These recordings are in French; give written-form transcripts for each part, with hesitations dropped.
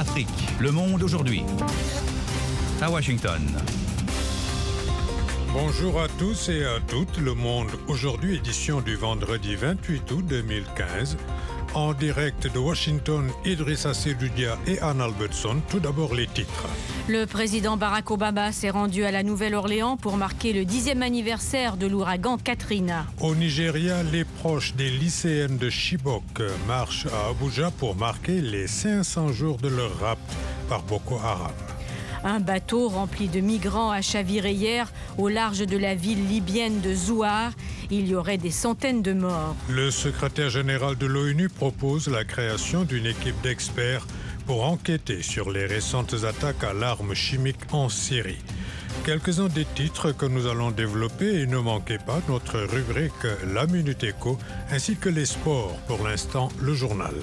Afrique. Le monde aujourd'hui. À Washington. Bonjour à tous et à toutes. Le monde aujourd'hui, édition du vendredi 28 août 2015. En direct de Washington, Idrissa Seloudia et Ann Albertson. Tout d'abord les titres. Le président Barack Obama s'est rendu à la Nouvelle-Orléans pour marquer le 10e anniversaire de l'ouragan Katrina. Au Nigeria, les proches des lycéennes de Chibok marchent à Abuja pour marquer les 500 jours de leur rapt par Boko Haram. Un bateau rempli de migrants a chaviré hier au large de la ville libyenne de Zouar. Il y aurait des centaines de morts. Le secrétaire général de l'ONU propose la création d'une équipe d'experts pour enquêter sur les récentes attaques à l'arme chimique en Syrie. Quelques-uns des titres que nous allons développer et ne manquez pas notre rubrique La Minute Éco ainsi que les sports. Pour l'instant, le journal.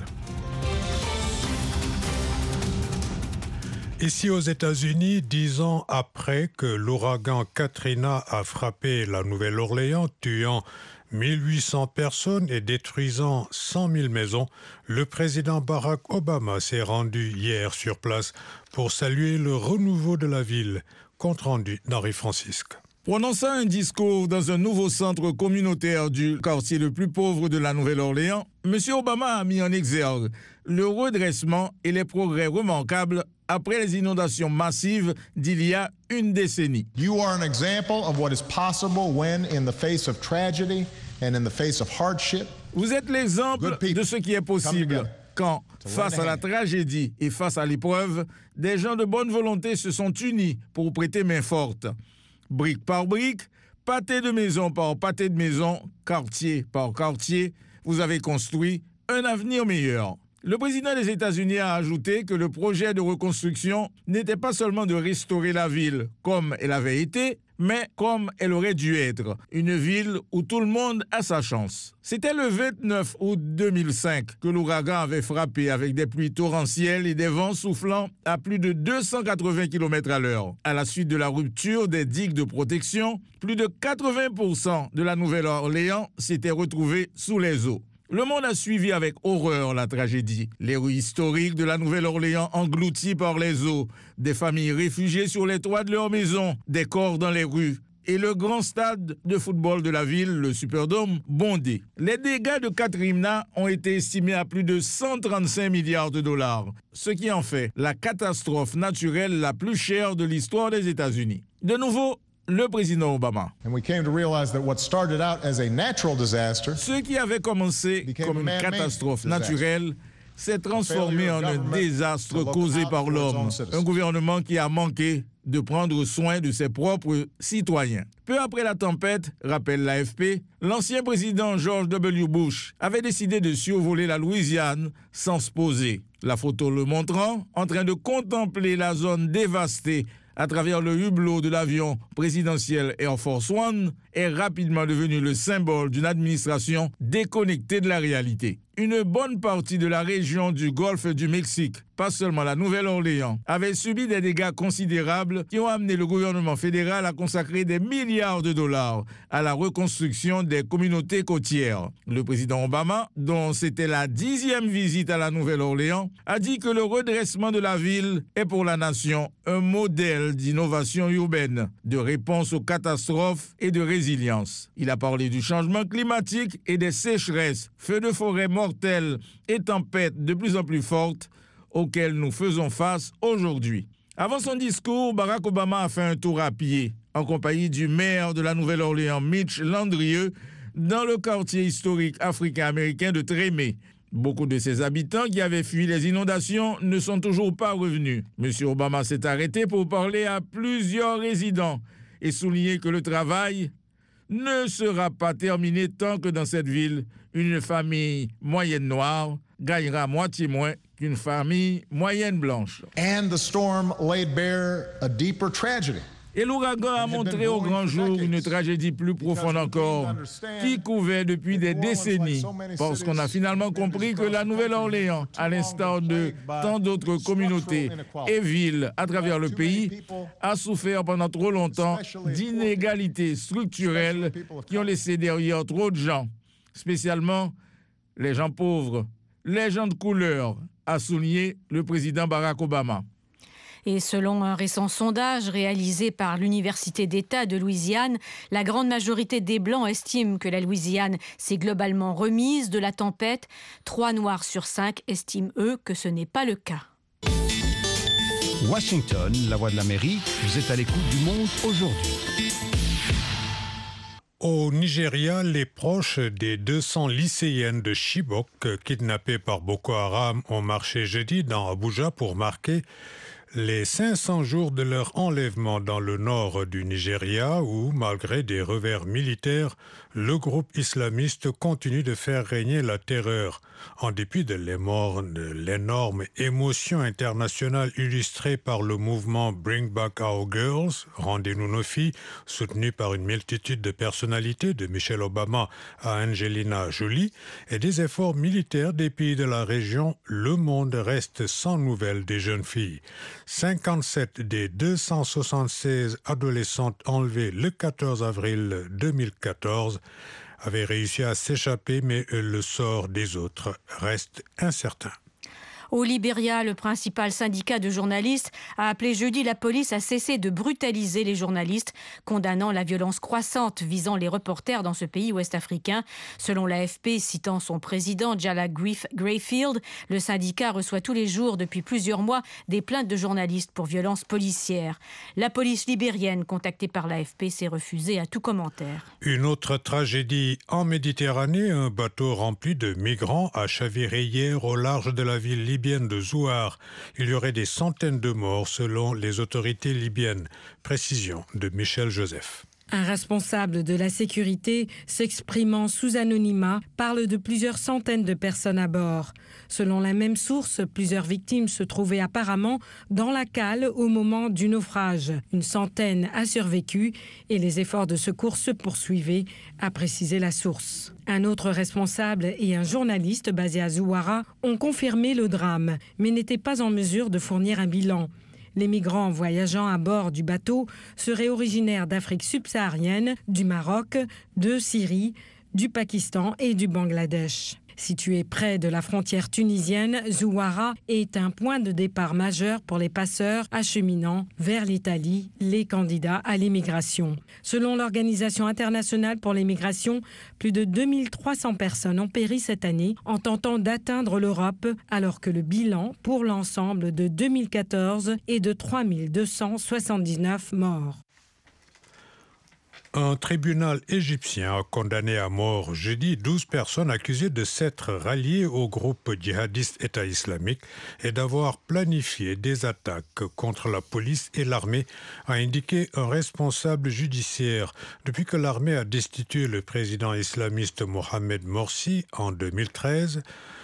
Ici aux États-Unis, 10 ans après que l'ouragan Katrina a frappé la Nouvelle-Orléans, tuant 1800 personnes et détruisant 100 000 maisons, le président Barack Obama s'est rendu hier sur place pour saluer le renouveau de la ville. Compte rendu d'Henri Francisque. Prononçant un discours dans un nouveau centre communautaire du quartier le plus pauvre de la Nouvelle-Orléans, M. Obama a mis en exergue le redressement et les progrès remarquables après les inondations massives d'il y a une décennie. You are an example of what is possible when, in the face of tragedy and in the face of hardship, vous êtes l'exemple de ce qui est possible quand, face à la tragédie et face à l'épreuve, des gens de bonne volonté se sont unis pour prêter main forte. Brique par brique, pâté de maison par pâté de maison, quartier par quartier, vous avez construit un avenir meilleur. Le président des États-Unis a ajouté que le projet de reconstruction n'était pas seulement de restaurer la ville comme elle avait été, mais comme elle aurait dû être, une ville où tout le monde a sa chance. C'était le 29 août 2005 que l'ouragan avait frappé avec des pluies torrentielles et des vents soufflant à plus de 280 km/h. À la suite de la rupture des digues de protection, plus de 80% de la Nouvelle-Orléans s'étaient retrouvés sous les eaux. Le monde a suivi avec horreur la tragédie. Les rues historiques de la Nouvelle-Orléans englouties par les eaux, des familles réfugiées sur les toits de leurs maisons, des corps dans les rues, et le grand stade de football de la ville, le Superdome, bondé. Les dégâts de Katrina ont été estimés à plus de 135 milliards de dollars, ce qui en fait la catastrophe naturelle la plus chère de l'histoire des États-Unis. De nouveau, le président Obama. Ce qui avait commencé comme une catastrophe naturelle s'est transformé en un désastre causé par l'homme. Un gouvernement qui a manqué de prendre soin de ses propres citoyens. Peu après la tempête, rappelle l'AFP, l'ancien président George W. Bush avait décidé de survoler la Louisiane sans se poser. La photo le montrant, en train de contempler la zone dévastée à travers le hublot de l'avion présidentiel Air Force One, est rapidement devenu le symbole d'une administration déconnectée de la réalité. Une bonne partie de la région du golfe du Mexique, pas seulement la Nouvelle-Orléans, avait subi des dégâts considérables qui ont amené le gouvernement fédéral à consacrer des milliards de dollars à la reconstruction des communautés côtières. Le président Obama, dont c'était la 10e visite à la Nouvelle-Orléans, a dit que le redressement de la ville est pour la nation un modèle d'innovation urbaine, de réponse aux catastrophes et de résilience. Il a parlé du changement climatique et des sécheresses, feux de forêt mortels et tempêtes de plus en plus fortes auxquelles nous faisons face aujourd'hui. Avant son discours, Barack Obama a fait un tour à pied en compagnie du maire de la Nouvelle-Orléans, Mitch Landrieu, dans le quartier historique africain-américain de Trémé. Beaucoup de ses habitants qui avaient fui les inondations ne sont toujours pas revenus. M. Obama s'est arrêté pour parler à plusieurs résidents et souligner que le travail ne sera pas terminé tant que dans cette ville, une famille moyenne noire gagnera moitié moins qu'une famille moyenne blanche. And the storm laid bare a deeper tragedy. Et l'ouragan a montré au grand jour une tragédie plus profonde encore, qui couvait depuis des décennies, parce qu'on a finalement compris que la Nouvelle-Orléans, à l'instar de tant d'autres communautés et villes à travers le pays, a souffert pendant trop longtemps d'inégalités structurelles qui ont laissé derrière trop de gens, spécialement les gens pauvres, les gens de couleur, a souligné le président Barack Obama. Et selon un récent sondage réalisé par l'Université d'État de Louisiane, la grande majorité des Blancs estiment que la Louisiane s'est globalement remise de la tempête. 3 Noirs sur 5 estiment, eux, que ce n'est pas le cas. Washington, la voix de l'Amérique, vous êtes à l'écoute du monde aujourd'hui. Au Nigeria, les proches des 200 lycéennes de Chibok kidnappées par Boko Haram ont marché jeudi dans Abuja pour marquer les 500 jours de leur enlèvement dans le nord du Nigeria où, malgré des revers militaires, le groupe islamiste continue de faire régner la terreur. En dépit de l'énorme émotion internationale illustrée par le mouvement Bring Back Our Girls, Rendez-nous nos filles, soutenu par une multitude de personnalités de Michelle Obama à Angelina Jolie, et des efforts militaires des pays de la région, le monde reste sans nouvelles des jeunes filles. 57 des 276 adolescentes enlevées le 14 avril 2014 avaient réussi à s'échapper, mais le sort des autres reste incertain. Au Libéria, le principal syndicat de journalistes a appelé jeudi la police à cesser de brutaliser les journalistes, condamnant la violence croissante visant les reporters dans ce pays ouest-africain. Selon l'AFP, citant son président Jala Grayfield, le syndicat reçoit tous les jours depuis plusieurs mois des plaintes de journalistes pour violences policières. La police libérienne, contactée par l'AFP, s'est refusée à tout commentaire. Une autre tragédie en Méditerranée, un bateau rempli de migrants a chaviré hier au large de la ville libyenne de Zouar. Il y aurait des centaines de morts selon les autorités libyennes. Précision de Michel Joseph. Un responsable de la sécurité, s'exprimant sous anonymat, parle de plusieurs centaines de personnes à bord. Selon la même source, plusieurs victimes se trouvaient apparemment dans la cale au moment du naufrage. Une centaine a survécu et les efforts de secours se poursuivaient, a précisé la source. Un autre responsable et un journaliste basé à Zouara ont confirmé le drame, mais n'étaient pas en mesure de fournir un bilan. Les migrants voyageant à bord du bateau seraient originaires d'Afrique subsaharienne, du Maroc, de Syrie, du Pakistan et du Bangladesh. Situé près de la frontière tunisienne, Zouara est un point de départ majeur pour les passeurs acheminant vers l'Italie les candidats à l'immigration. Selon l'Organisation internationale pour l'immigration, plus de 2300 personnes ont péri cette année en tentant d'atteindre l'Europe, alors que le bilan pour l'ensemble de 2014 est de 3279 morts. Un tribunal égyptien a condamné à mort jeudi 12 personnes accusées de s'être ralliées au groupe djihadiste État islamique et d'avoir planifié des attaques contre la police et l'armée, a indiqué un responsable judiciaire. Depuis que l'armée a destitué le président islamiste Mohamed Morsi en 2013,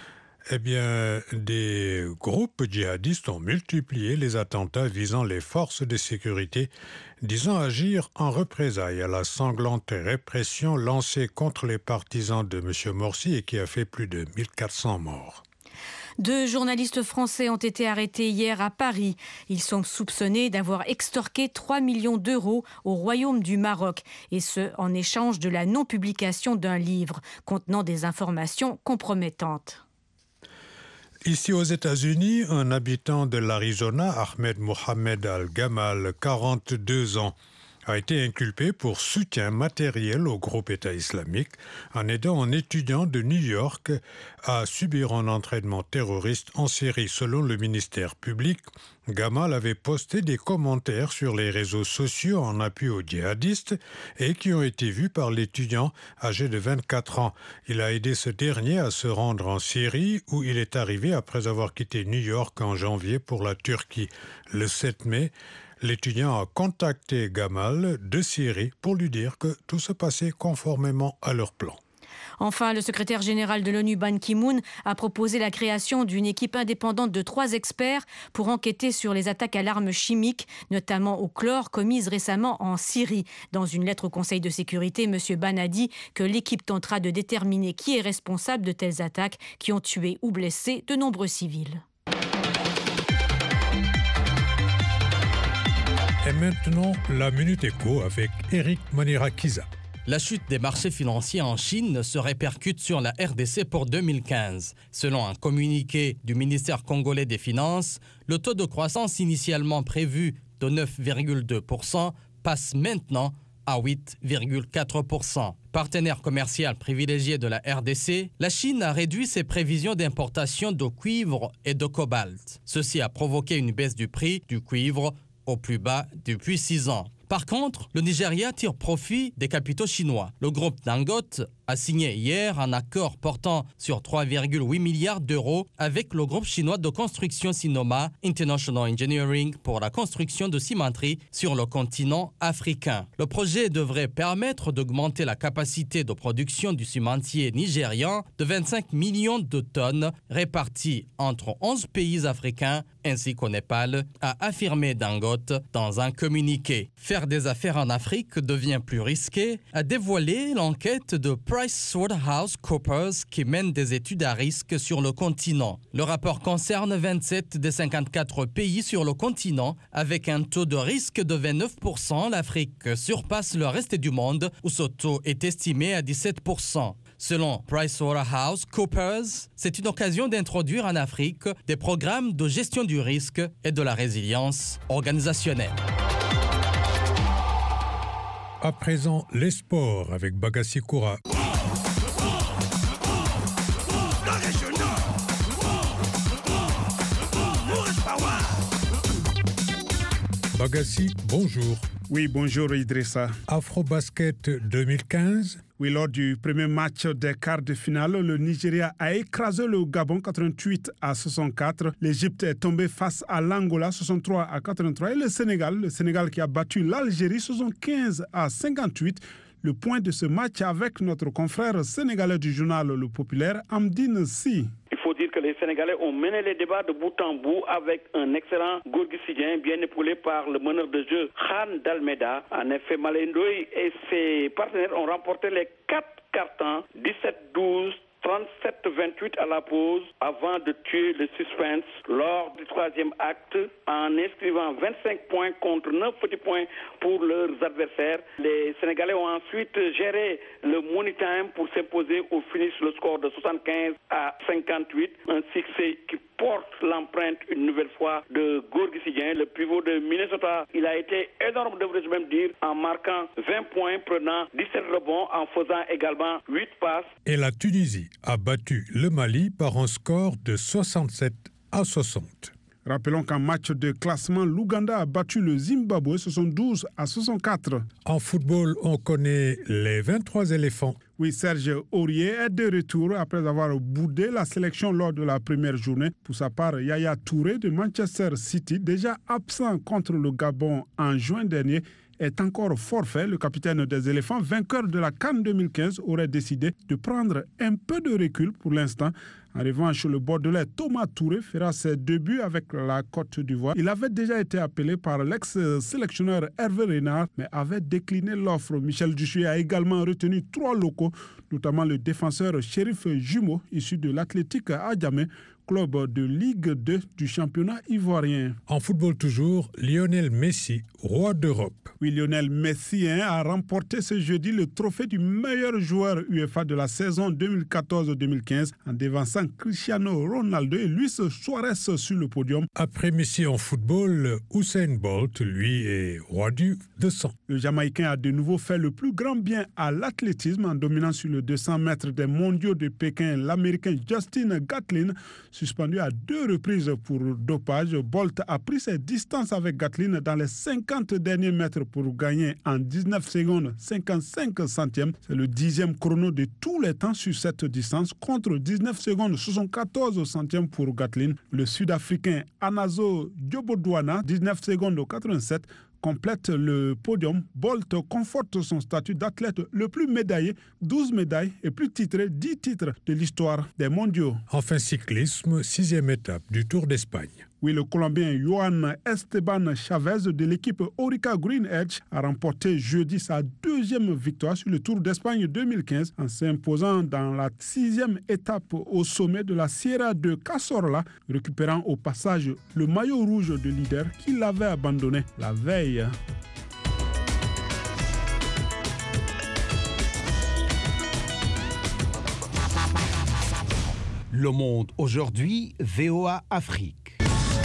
des groupes djihadistes ont multiplié les attentats visant les forces de sécurité, disant agir en représailles à la sanglante répression lancée contre les partisans de M. Morsi et qui a fait plus de 1400 morts. 2 journalistes français ont été arrêtés hier à Paris. Ils sont soupçonnés d'avoir extorqué 3 millions d'euros au Royaume du Maroc, et ce, en échange de la non-publication d'un livre contenant des informations compromettantes. Ici aux États-Unis, un habitant de l'Arizona, Ahmed Mohamed Al-Gamal, 42 ans, a été inculpé pour soutien matériel au groupe État islamique en aidant un étudiant de New York à subir un entraînement terroriste en Syrie. Selon le ministère public, Gamal avait posté des commentaires sur les réseaux sociaux en appui aux djihadistes et qui ont été vus par l'étudiant âgé de 24 ans. Il a aidé ce dernier à se rendre en Syrie où il est arrivé après avoir quitté New York en janvier pour la Turquie. Le 7 mai, l'étudiant a contacté Gamal de Syrie pour lui dire que tout se passait conformément à leur plan. Enfin, le secrétaire général de l'ONU, Ban Ki-moon, a proposé la création d'une équipe indépendante de 3 experts pour enquêter sur les attaques à l'arme chimique, notamment au chlore, commises récemment en Syrie. Dans une lettre au Conseil de sécurité, M. Ban a dit que l'équipe tentera de déterminer qui est responsable de telles attaques qui ont tué ou blessé de nombreux civils. Et maintenant, la Minute Éco avec Eric Manirakiza. La chute des marchés financiers en Chine se répercute sur la RDC pour 2015. Selon un communiqué du ministère congolais des Finances, le taux de croissance initialement prévu de 9,2% passe maintenant à 8,4%. Partenaire commercial privilégié de la RDC, la Chine a réduit ses prévisions d'importation de cuivre et de cobalt. Ceci a provoqué une baisse du prix du cuivre au plus bas depuis 6 ans. Par contre, le Nigeria tire profit des capitaux chinois. Le groupe Dangote a signé hier un accord portant sur 3,8 milliards d'euros avec le groupe chinois de construction Sinoma International Engineering pour la construction de cimenteries sur le continent africain. Le projet devrait permettre d'augmenter la capacité de production du cimentier nigérian de 25 millions de tonnes réparties entre 11 pays africains ainsi qu'au Népal, a affirmé Dangote dans un communiqué. Faire des affaires en Afrique devient plus risqué, a dévoilé l'enquête de PricewaterhouseCoopers qui mène des études à risque sur le continent. Le rapport concerne 27 des 54 pays sur le continent. Avec un taux de risque de 29%, l'Afrique surpasse le reste du monde où ce taux est estimé à 17%. Selon PricewaterhouseCoopers, c'est une occasion d'introduire en Afrique des programmes de gestion du risque et de la résilience organisationnelle. À présent, les sports avec Bagassi Koura. Bagassi, bonjour. Oui, bonjour Idrissa. Afrobasket 2015. Oui, lors du premier match des quarts de finale, le Nigeria a écrasé le Gabon 88-64. L'Égypte est tombée face à l'Angola 63-83 et le Sénégal qui a battu l'Algérie 75-58. Le point de ce match avec notre confrère sénégalais du journal Le Populaire, Amdine Si. Il faut dire que les Sénégalais ont mené les débats de bout en bout avec un excellent Gorgui Sidien, bien épaulé par le meneur de jeu Khan Dalmeda. En effet, Malé Ndoye et ses partenaires ont remporté les 4 cartons, 17-12, 37-28 à la pause avant de tuer le suspense lors du troisième acte en inscrivant 25 points contre 9 petits points pour leurs adversaires. Les Sénégalais ont ensuite géré le money time pour s'imposer au finish le score de 75-58, un succès qui porte l'empreinte une nouvelle fois de Gorgui Sidien, le pivot de Minnesota. Il a été énorme, devrais-je même dire, en marquant 20 points, prenant 17 rebonds, en faisant également 8 passes. Et la Tunisie a battu le Mali par un score de 67-60. Rappelons qu'en match de classement, l'Ouganda a battu le Zimbabwe 72-64. En football, on connaît les 23 éléphants. Oui, Serge Aurier est de retour après avoir boudé la sélection lors de la première journée. Pour sa part, Yaya Touré de Manchester City, déjà absent contre le Gabon en juin dernier, est encore forfait. Le capitaine des éléphants, vainqueur de la CAN 2015, aurait décidé de prendre un peu de recul pour l'instant. En revanche, le Bordelais Thomas Touré fera ses débuts avec la Côte d'Ivoire. Il avait déjà été appelé par l'ex-sélectionneur Hervé Renard, mais avait décliné l'offre. Michel Dussuyer a également retenu 3 locaux, notamment le défenseur Chérif Jumeau, issu de l'Athletic Adjamé, club de Ligue 2 du championnat ivoirien. En football toujours, Lionel Messi, roi d'Europe. Oui, Lionel Messi a remporté ce jeudi le trophée du meilleur joueur UEFA de la saison 2014-2015 en dévançant Cristiano Ronaldo et Luis Suarez sur le podium. Après Messi en football, Usain Bolt, lui, est roi du 200. Le Jamaïcain a de nouveau fait le plus grand bien à l'athlétisme en dominant sur le 200 mètres des mondiaux de Pékin l'Américain Justin Gatlin. Suspendu à 2 reprises pour dopage, Bolt a pris ses distances avec Gatlin dans les 50 derniers mètres pour gagner en 19 secondes 55 centièmes. C'est le 10e chrono de tous les temps sur cette distance contre 19 secondes 74 centièmes pour Gatlin. Le Sud-Africain Anazo Djobodwana, 19 secondes 87, complète le podium. Bolt conforte son statut d'athlète le plus médaillé, 12 médailles et plus titré, 10 titres de l'histoire des mondiaux. Enfin cyclisme, 6e étape du Tour d'Espagne. Oui, le Colombien Johan Esteban Chavez de l'équipe Orica Green Edge a remporté jeudi sa 2e victoire sur le Tour d'Espagne 2015 en s'imposant dans la 6e étape au sommet de la Sierra de Cazorla, récupérant au passage le maillot rouge de leader qu'il avait abandonné la veille. Le Monde aujourd'hui, VOA Afrique.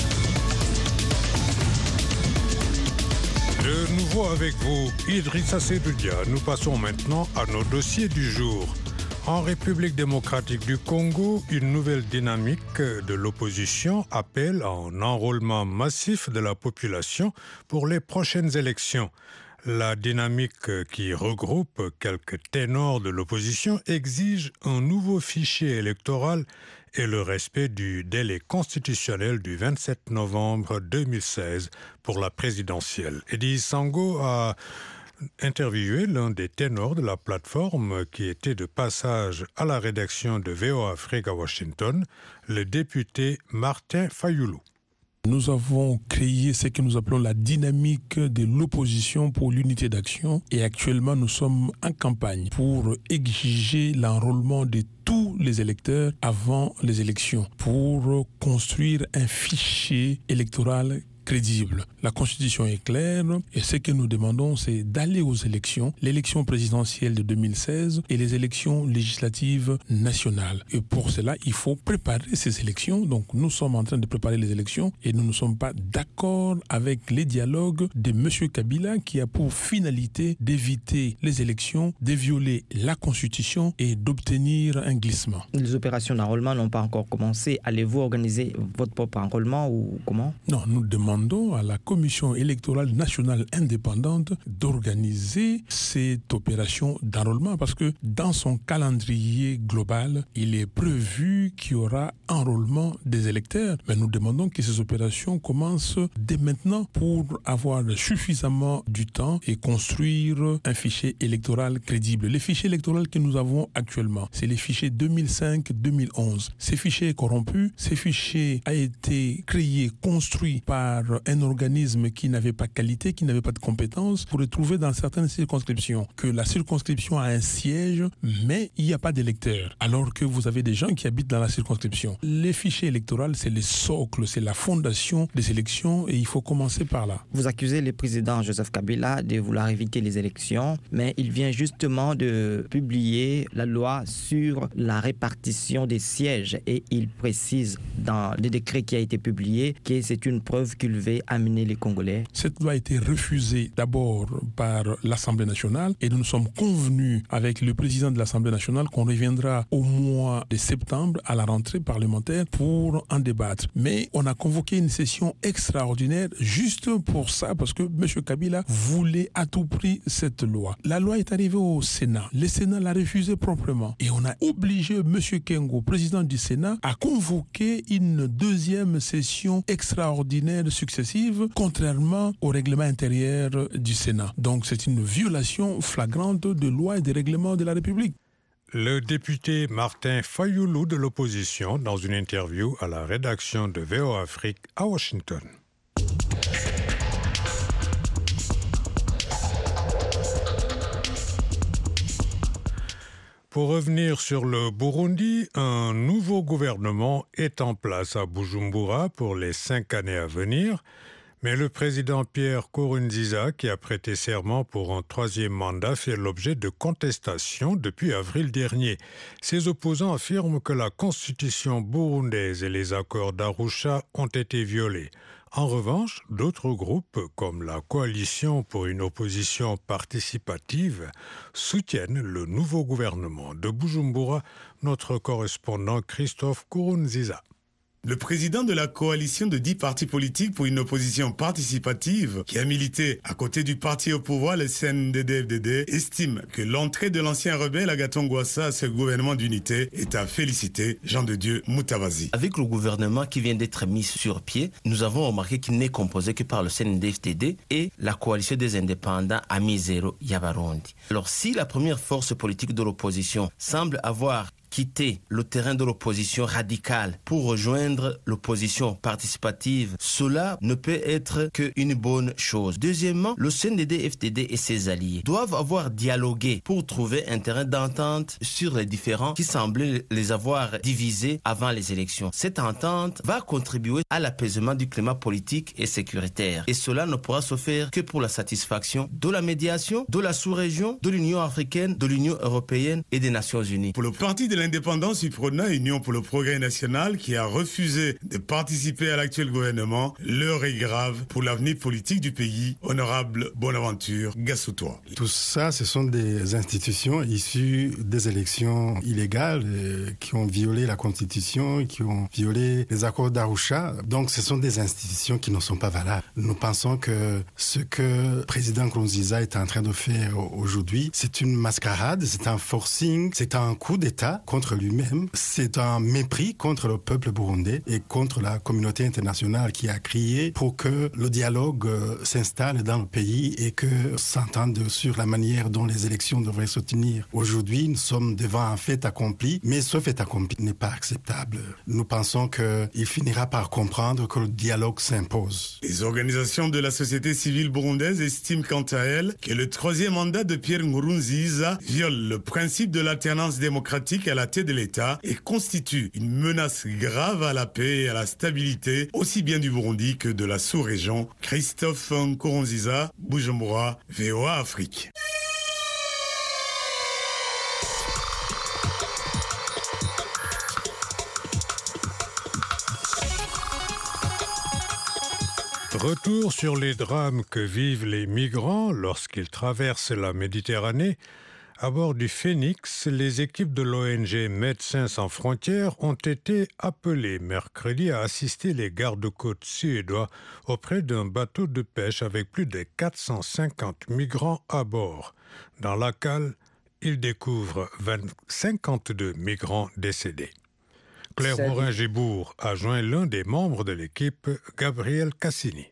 De nouveau avec vous, Idrissa Seydoudia. Nous passons maintenant à nos dossiers du jour. En République démocratique du Congo, une nouvelle dynamique de l'opposition appelle à un enrôlement massif de la population pour les prochaines élections. La dynamique qui regroupe quelques ténors de l'opposition exige un nouveau fichier électoral et le respect du délai constitutionnel du 27 novembre 2016 pour la présidentielle. Eddie Sango a interviewé l'un des ténors de la plateforme qui était de passage à la rédaction de VOA Afrique à Washington, le député Martin Fayoulou. Nous avons créé ce que nous appelons la dynamique de l'opposition pour l'unité d'action et actuellement nous sommes en campagne pour exiger l'enrôlement de tous les électeurs avant les élections pour construire un fichier électoral crédible. La Constitution est claire et ce que nous demandons, c'est d'aller aux élections, l'élection présidentielle de 2016 et les élections législatives nationales. Et pour cela, il faut préparer ces élections. Donc nous sommes en train de préparer les élections et nous ne sommes pas d'accord avec les dialogues de M. Kabila qui a pour finalité d'éviter les élections, de violer la Constitution et d'obtenir un glissement. Les opérations d'enrôlement n'ont pas encore commencé. Allez-vous organiser votre propre enrôlement ou comment? Non, nous demandons à la Commission électorale nationale indépendante d'organiser cette opération d'enrôlement parce que dans son calendrier global, il est prévu qu'il y aura enrôlement des électeurs. Mais nous demandons que ces opérations commencent dès maintenant pour avoir suffisamment du temps et construire un fichier électoral crédible. Les fichiers électoraux que nous avons actuellement, c'est les fichiers 2005-2011. Ces fichiers corrompus, ces fichiers ont été créés, construits par un organisme qui n'avait pas qualité, qui n'avait pas de compétences, pour retrouver dans certaines circonscriptions que la circonscription a un siège, mais il n'y a pas d'électeurs, alors que vous avez des gens qui habitent dans la circonscription. Les fichiers électoraux, c'est le socle, c'est la fondation des élections et il faut commencer par là. Vous accusez le président Joseph Kabila de vouloir éviter les élections, mais il vient justement de publier la loi sur la répartition des sièges et il précise dans le décret qui a été publié que c'est une preuve qu'il veut amener les Congolais. Cette loi a été refusée d'abord par l'Assemblée nationale et nous sommes convenus avec le président de l'Assemblée nationale qu'on reviendra au mois de septembre à la rentrée parlementaire pour en débattre. Mais on a convoqué une session extraordinaire juste pour ça parce que M. Kabila voulait à tout prix cette loi. La loi est arrivée au Sénat. Le Sénat l'a refusée proprement et on a obligé M. Kengo, président du Sénat, à convoquer une deuxième session extraordinaire successive, contrairement au règlement intérieur du Sénat. Donc c'est une violation flagrante de lois et des règlements de la République. Le député Martin Fayoulou de l'opposition dans une interview à la rédaction de VOA Afrique à Washington. Pour revenir sur le Burundi, un nouveau gouvernement est en place à Bujumbura pour les 5 années à venir. Mais le président Pierre Nkurunziza, qui a prêté serment pour un 3e mandat, fait l'objet de contestations depuis avril dernier. Ses opposants affirment que la constitution burundaise et les accords d'Arusha ont été violés. En revanche, d'autres groupes, comme la Coalition pour une opposition participative, soutiennent le nouveau gouvernement. De Bujumbura, notre correspondant Christophe Nkurunziza. Le président de la coalition de 10 partis politiques pour une opposition participative, qui a milité à côté du parti au pouvoir, le CNDD-FDD, estime que l'entrée de l'ancien rebelle Agathon Rwasa à ce gouvernement d'unité est à féliciter. Jean de Dieu Mutabazi. Avec le gouvernement qui vient d'être mis sur pied, nous avons remarqué qu'il n'est composé que par le CNDD-FDD et la coalition des indépendants Amizero Yabarundi. Alors si la première force politique de l'opposition semble avoir quitter le terrain de l'opposition radicale pour rejoindre l'opposition participative, cela ne peut être qu'une bonne chose. Deuxièmement, le CNDD-FDD et ses alliés doivent avoir dialogué pour trouver un terrain d'entente sur les différends qui semblaient les avoir divisés avant les élections. Cette entente va contribuer à l'apaisement du climat politique et sécuritaire. Et cela ne pourra se faire que pour la satisfaction de la médiation, de la sous-région, de l'Union africaine, de l'Union européenne et des Nations unies. Pour le parti de l'indépendance UPRONA, Union pour le progrès national, qui a refusé de participer à l'actuel gouvernement, l'heure est grave pour l'avenir politique du pays. Honorable Bonaventure Gassoutois. Tout ça, ce sont des institutions issues des élections illégales qui ont violé la Constitution, qui ont violé les accords d'Arusha. Donc, ce sont des institutions qui ne sont pas valables. Nous pensons que ce que le président Nkurunziza est en train de faire aujourd'hui, c'est une mascarade, c'est un forcing, c'est un coup d'État contre lui-même, c'est un mépris contre le peuple burundais et contre la communauté internationale qui a crié pour que le dialogue s'installe dans le pays et que s'entende sur la manière dont les élections devraient se tenir. Aujourd'hui, nous sommes devant un fait accompli, mais ce fait accompli n'est pas acceptable. Nous pensons qu'il finira par comprendre que le dialogue s'impose. Les organisations de la société civile burundaise estiment quant à elles que le troisième mandat de Pierre Nkurunziza viole le principe de l'alternance démocratique à la tête de l'État et constitue une menace grave à la paix et à la stabilité, aussi bien du Burundi que de la sous-région. Christophe Nkurunziza, Bujumbura, VOA Afrique. Retour sur les drames que vivent les migrants lorsqu'ils traversent la Méditerranée. À bord du Phoenix, les équipes de l'ONG Médecins sans frontières ont été appelées mercredi à assister les gardes-côtes suédois auprès d'un bateau de pêche avec plus de 450 migrants à bord. Dans la cale, ils découvrent 52 migrants décédés. Claire Morin-Gibourg a joint l'un des membres de l'équipe, Gabriel Cassini.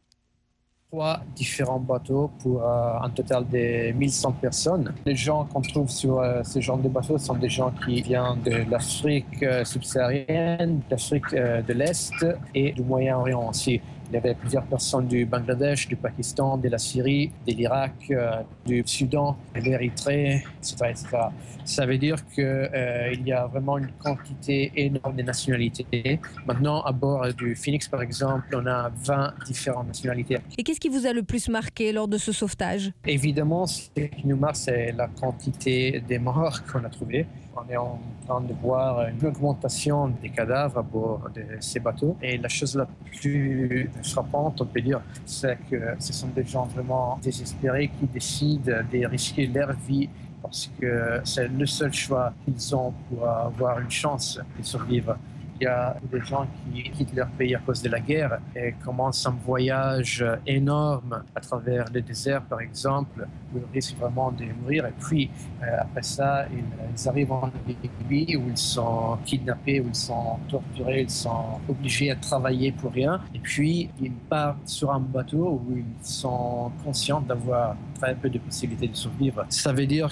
3 différents bateaux pour un total de 1100 personnes. Les gens qu'on trouve sur ce genre de bateaux sont des gens qui viennent de l'Afrique subsaharienne, de l'Afrique de l'Est et du Moyen-Orient aussi. Il y avait plusieurs personnes du Bangladesh, du Pakistan, de la Syrie, de l'Irak, du Soudan, de l'Érythrée, etc., etc. Ça veut dire qu'il y a vraiment une quantité énorme de nationalités. Maintenant, à bord du Phoenix, par exemple, on a 20 différentes nationalités. Et qu'est-ce qui vous a le plus marqué lors de ce sauvetage ? Évidemment, ce qui nous marque, c'est la quantité des morts qu'on a trouvées. On est en train de voir une augmentation des cadavres à bord de ces bateaux. Et la chose la plus frappante, on peut dire, c'est que ce sont des gens vraiment désespérés qui décident de risquer leur vie parce que c'est le seul choix qu'ils ont pour avoir une chance de survivre. Il y a des gens qui quittent leur pays à cause de la guerre et commencent un voyage énorme à travers le désert, par exemple, où ils risquent vraiment de mourir. Et puis, après ça, ils arrivent en Libye où ils sont kidnappés, où ils sont torturés, ils sont obligés à travailler pour rien. Et puis, ils partent sur un bateau où ils sont conscients d'avoir très peu de possibilités de survivre. Ça veut dire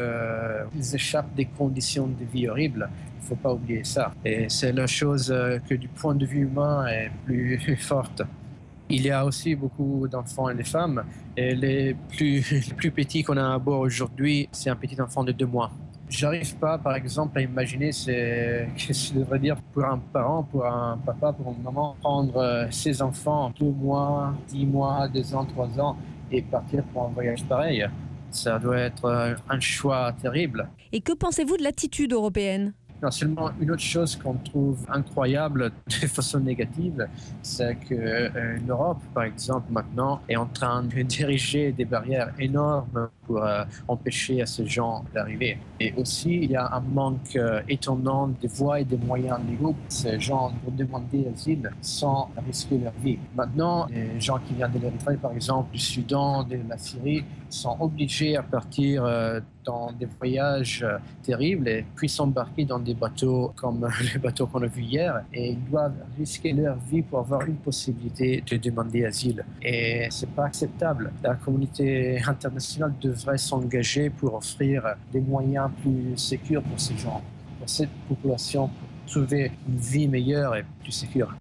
qu'ils échappent des conditions de vie horribles. Il ne faut pas oublier ça. Et c'est la chose que du point de vue humain est plus forte. Il y a aussi beaucoup d'enfants et de femmes. Et les plus petits qu'on a à bord aujourd'hui, c'est un petit enfant de 2 mois. J'arrive pas, par exemple, à imaginer ce que ça devrait dire pour un parent, pour un papa, pour une maman, prendre ses enfants 2 mois, 10 mois, 2 ans, 3 ans et partir pour un voyage pareil. Ça doit être un choix terrible. Et que pensez-vous de l'attitude européenne ? Non, seulement une autre chose qu'on trouve incroyable de façon négative, c'est que l'Europe, par exemple, maintenant, est en train de diriger des barrières énormes pour empêcher à ces gens d'arriver. Et aussi, il y a un manque étonnant de voies et de moyens légaux pour ces gens pour demander asile sans risquer leur vie. Maintenant, les gens qui viennent de l'Érythrée, par exemple, du Soudan, de la Syrie, sont obligés à partir dans des voyages terribles et puis s'embarquer dans des bateaux comme le bateau qu'on a vu hier et ils doivent risquer leur vie pour avoir une possibilité de demander asile. Et c'est pas acceptable. La communauté internationale devrait s'engager pour offrir des moyens plus sécurs pour ces gens, pour cette population, pour trouver une vie meilleure et plus sécure.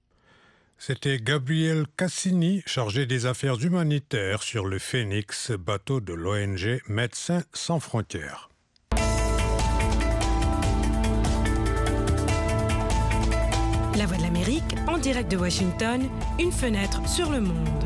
C'était Gabriel Cassini, chargé des affaires humanitaires sur le Phoenix, bateau de l'ONG Médecins sans frontières. La Voix de l'Amérique, en direct de Washington, une fenêtre sur le monde.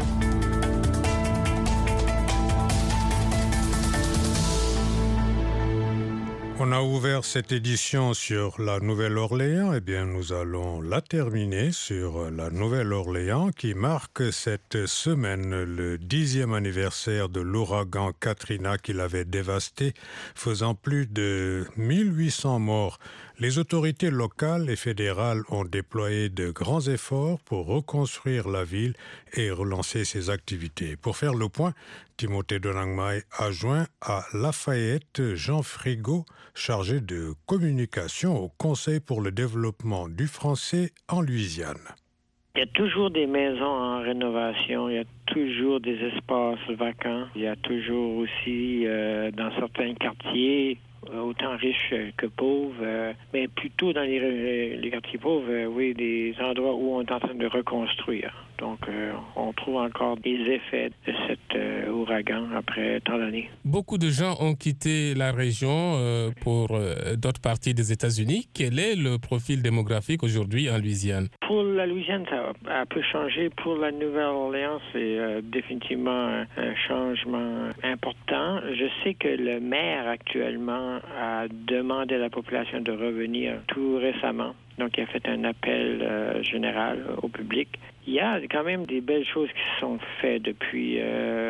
On a ouvert cette édition sur la Nouvelle-Orléans. Eh bien, nous allons la terminer sur la Nouvelle-Orléans qui marque cette semaine le 10e anniversaire de l'ouragan Katrina qui l'avait dévasté, faisant plus de 1800 morts. Les autorités locales et fédérales ont déployé de grands efforts pour reconstruire la ville et relancer ses activités. Pour faire le point, Timothée Donangmai a joint à Lafayette Jean Frigo, chargé de communication au Conseil pour le développement du français en Louisiane. Il y a toujours des maisons en rénovation, il y a toujours des espaces vacants, il y a toujours aussi dans certains quartiers autant riches que pauvres, mais plutôt dans les quartiers pauvres, oui, des endroits où on est en train de reconstruire. Donc, on trouve encore des effets de cet ouragan après tant d'années. Beaucoup de gens ont quitté la région pour d'autres parties des États-Unis. Quel est le profil démographique aujourd'hui en Louisiane? Pour la Louisiane, ça a un peu changé. Pour la Nouvelle-Orléans, c'est définitivement un changement important. Je sais que le maire actuellement a demandé à la population de revenir tout récemment. Donc, il a fait un appel général au public. Il y a quand même des belles choses qui se sont faites depuis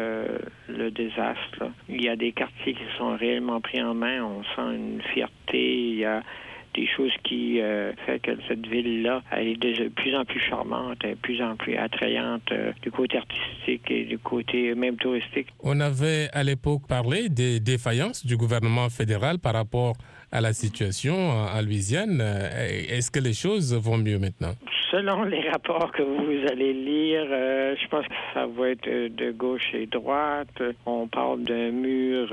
le désastre. Il y a des quartiers qui sont réellement pris en main. On sent une fierté. Il y a des choses qui font que cette ville-là elle est de plus en plus charmante, de plus en plus attrayante du côté artistique et du côté même touristique. On avait à l'époque parlé des défaillances du gouvernement fédéral par rapport à la situation en Louisiane. Est-ce que les choses vont mieux maintenant? Selon les rapports que vous allez lire, je pense que ça va être de gauche et droite. On parle d'un mur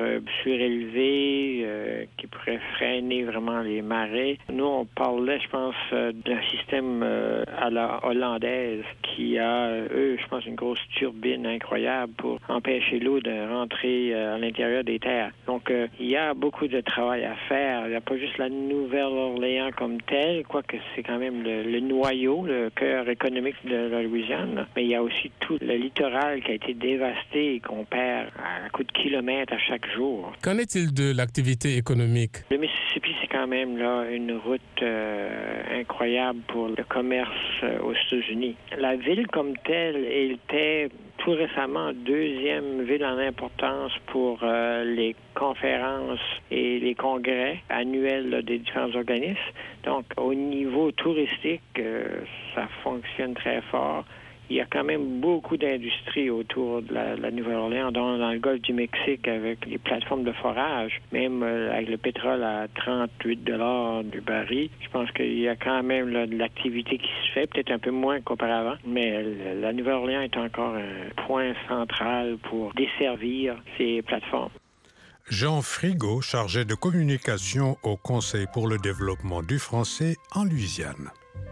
surélevé qui pourrait freiner vraiment les marées. Nous, on parlait, je pense, d'un système à la hollandaise qui a, eux, je pense, une grosse turbine incroyable pour empêcher l'eau de rentrer à l'intérieur des terres. Donc, il y a beaucoup de travail à faire. Il n'y a pas juste la Nouvelle-Orléans comme telle, quoique c'est quand même le noyau, le cœur économique de la Louisiane. Mais il y a aussi tout le littoral qui a été dévasté et qu'on perd à coups de kilomètres à chaque jour. Qu'en est-il de l'activité économique? Le Mississippi, c'est quand même là une route incroyable pour le commerce aux États-Unis. La ville comme telle était tout récemment deuxième ville en importance pour les conférences et les congrès annuels des différents organismes. Donc, au niveau touristique, ça fonctionne très fort. Il y a quand même beaucoup d'industries autour de la Nouvelle-Orléans, dont dans le golfe du Mexique avec les plateformes de forage, même avec le pétrole à 38 $ du baril. Je pense qu'il y a quand même de l'activité qui se fait, peut-être un peu moins qu'auparavant, mais la Nouvelle-Orléans est encore un point central pour desservir ces plateformes. Jean Frigo, chargé de communication au Conseil pour le développement du français en Louisiane.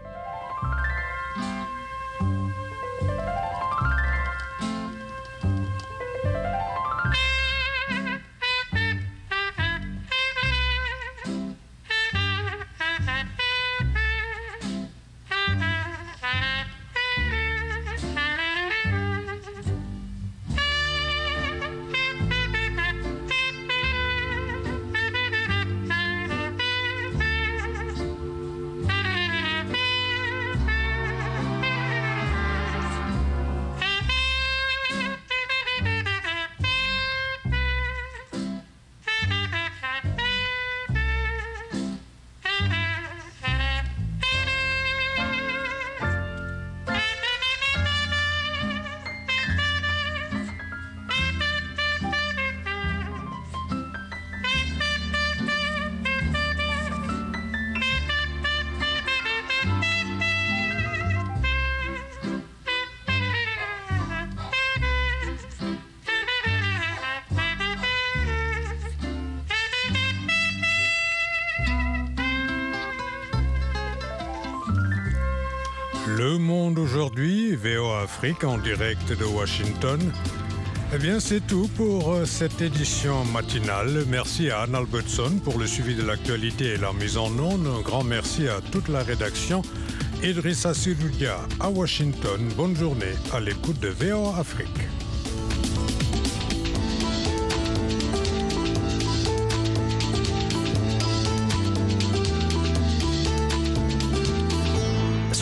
Le Monde aujourd'hui, VOA Afrique en direct de Washington. Eh bien, c'est tout pour cette édition matinale. Merci à Anne Albertson pour le suivi de l'actualité et la mise en onde. Un grand merci à toute la rédaction. Idrissa Siroudia à Washington. Bonne journée à l'écoute de VOA Afrique.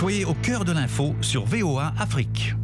Soyez au cœur de l'info sur VOA Afrique.